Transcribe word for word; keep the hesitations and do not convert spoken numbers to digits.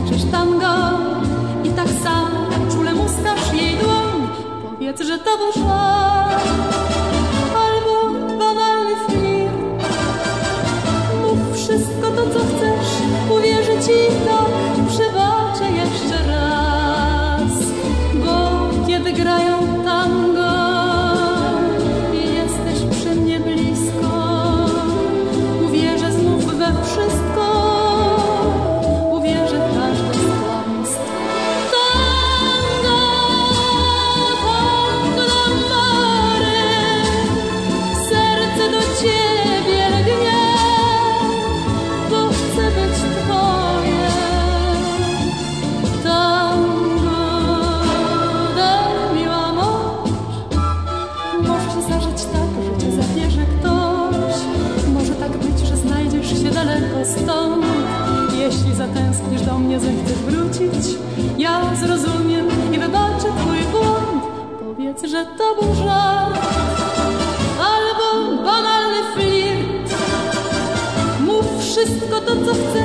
tańczysz tango i tak samo czule muskasz jej dłoń. Powiedz, że to był żart albo banalny flirt. Mów wszystko to, co chcesz, uwierzę ci tak, przebaczę jeszcze raz. Bo kiedy grają tango i jesteś przy mnie blisko, uwierzę znów we wszystko, uwierzę w każde z kłamstw. Tango, tango d'amore, serce do ciebie lgnie, bo chcę być twoje. Tango, daj mi amor, może się zdarzyć tak, że cię zabierze ktoś. Może tak być, że znajdziesz się daleko stąd. Jeśli zatęsknisz do mnie, zechcesz wrócić, ja zrozumiem i wybaczę twój błąd. Powiedz, że to był żart albo banalny flirt. Mów wszystko to, co chcesz,